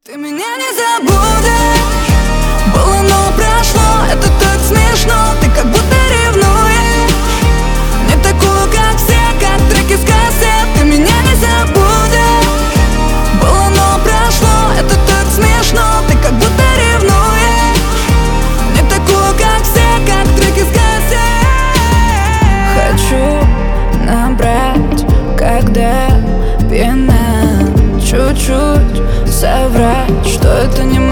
Ты меня не забудешь, было, но прошло, это так смешно. Ты как будто ревнуешь, не такую, как все, как треки с кассет. Ты меня не забудешь, было, но прошло, это так смешно. Ты как будто ревнуешь, не такую, как все, как треки с кассет. Хочу набрать, когда пьяна, чуть-чуть соврать, что это не